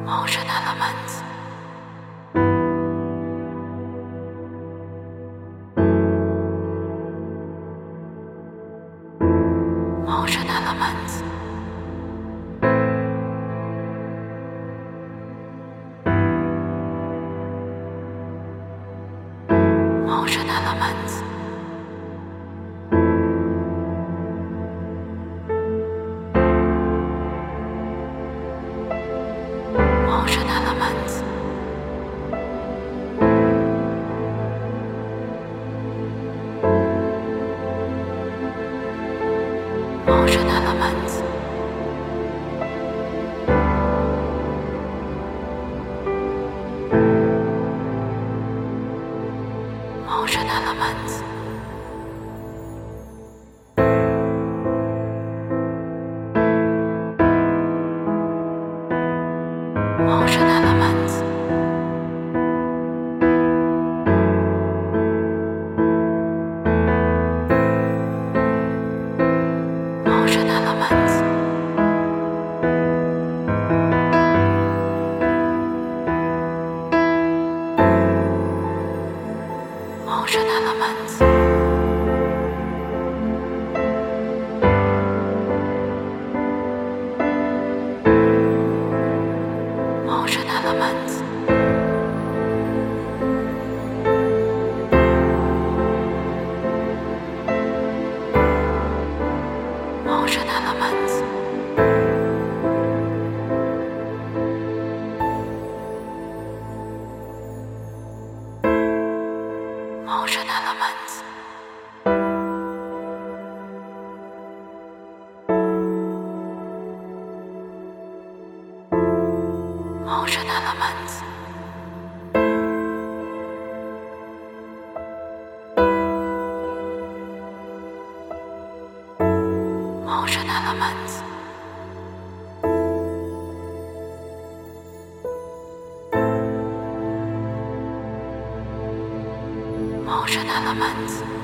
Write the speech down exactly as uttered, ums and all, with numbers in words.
Ocean elements. Ocean elements. Ocean elements. Ocean elements. Ocean elements. Ocean elements. Ocean elements. Ocean elements. Ocean elements. Ocean elements. Ocean elements. Ocean elements. Ocean elements. Ocean elements. Ocean elements.